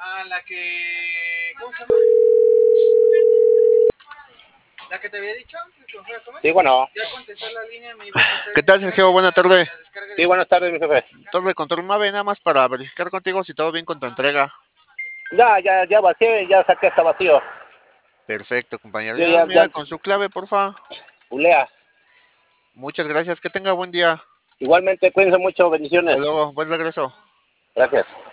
Ah, la que... ¿Cómo se llama? ¿La que te había dicho? ¿Que me fuera a comer? Sí, bueno. Ya contestó la línea, me iba a pasar. ¿Qué tal, Sergio? Buena tarde. Sí, buenas tardes, mi jefe. Torre Control Mave, nada más para verificar contigo si todo bien con tu entrega. Ya vacié, ya saqué hasta vacío. Perfecto, compañero. Yo Ya, mira, con su clave, porfa. Ulea. Muchas gracias. Que tenga buen día. Igualmente, cuídense mucho, bendiciones. Hasta luego. Buen regreso. Gracias.